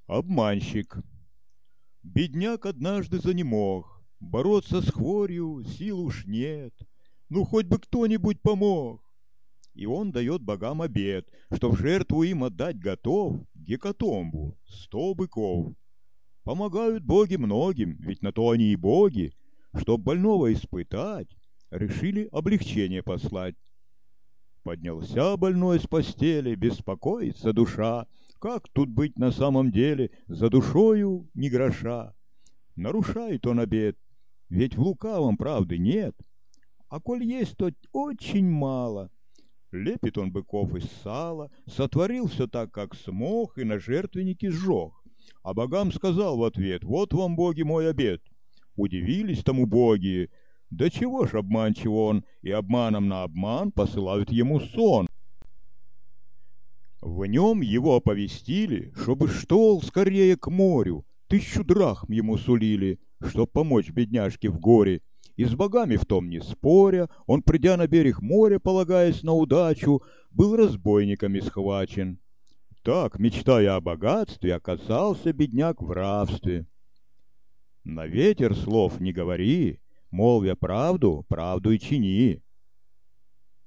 Обманщик. Бедняк однажды занемог, бороться с хворью сил уж нет. Ну, хоть бы кто-нибудь помог. И он дает богам обет, что в жертву им отдать готов гекатомбу, 100 быков. Помогают боги многим, ведь на то они и боги. Чтоб больного испытать, решили облегчение послать. Поднялся больной с постели, беспокоится душа. Как тут быть на самом деле, за душою ни гроша? Нарушает он обет, ведь в лукавом правды нет. А коль есть, то очень мало. Лепит он быков из сала, сотворил все так, как смог, и на жертвеннике сжег. А богам сказал в ответ: «Вот вам, боги, мой обет». Удивились тому боги. Да чего ж обманчив он, и обманом на обман посылают ему сон. В нем его оповестили, чтобы шел скорее к морю, 1000 драхм ему сулили, чтоб помочь бедняжке в горе. И с богами в том не споря, он, придя на берег моря, полагаясь на удачу, был разбойниками схвачен. Так, мечтая о богатстве, оказался бедняк в рабстве. На ветер слов не говори, молвя правду, правду и чини.